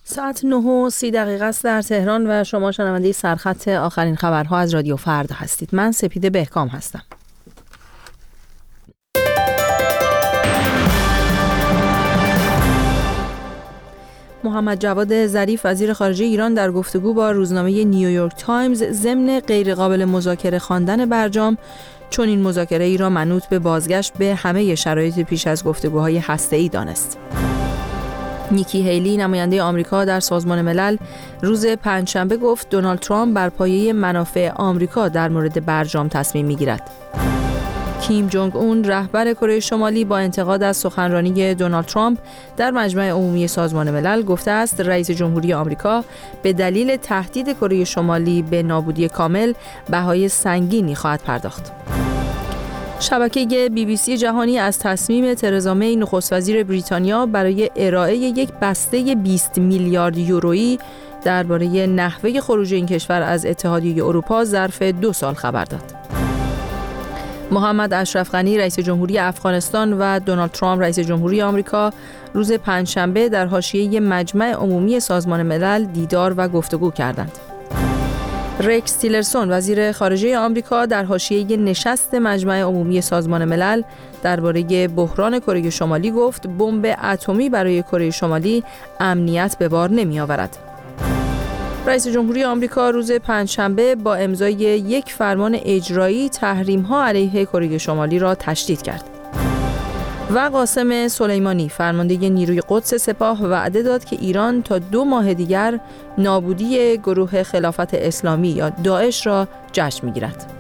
ساعت 9:30 است در تهران و شما شنونده سرخط آخرین خبرها از رادیو فردا هستید. من سپیده بهکام هستم. محمد جواد ظریف وزیر خارجه ایران در گفتگو با روزنامه نیویورک تایمز ضمن غیرقابل مذاکره خواندن برجام چون این مذاکره ای را منوط به بازگشت به همه شرایط پیش از گفتگوهای هسته‌ای دانست. نیکی هیلی نماینده آمریکا در سازمان ملل روز پنجشنبه گفت دونالد ترامپ بر پایه منافع آمریکا در مورد برجام تصمیم می‌گیرد. کیم جونگ اون رهبر کره شمالی با انتقاد از سخنرانی دونالد ترامپ در مجمع عمومی سازمان ملل گفته است رئیس جمهوری آمریکا به دلیل تهدید کره شمالی به نابودی کامل بهای سنگینی خواهد پرداخت. شبکه BBC جهانی از تصمیم ترزا می نخست وزیر بریتانیا برای ارائه یک بسته 20 میلیارد یورویی درباره نحوه خروج این کشور از اتحادیه اروپا ظرف 2 سال خبر داد. محمد اشرف غنی رئیس جمهوری افغانستان و دونالد ترامپ رئیس جمهوری آمریکا روز پنجشنبه در حاشیه مجمع عمومی سازمان ملل دیدار و گفتگو کردند. رکس تیلرسون وزیر خارجه آمریکا در حاشیه نشست مجمع عمومی سازمان ملل درباره بحران کره شمالی گفت بمب اتمی برای کره شمالی امنیت به بار نمی‌آورد. رئیس جمهوری آمریکا روز پنجشنبه با امضای یک فرمان اجرایی تحریم‌ها علیه کره شمالی را تشدید کرد. و قاسم سلیمانی فرمانده نیروی قدس سپاه وعده داد که ایران تا 2 ماه دیگر نابودی گروه خلافت اسلامی یا داعش را جشن می‌گیرد.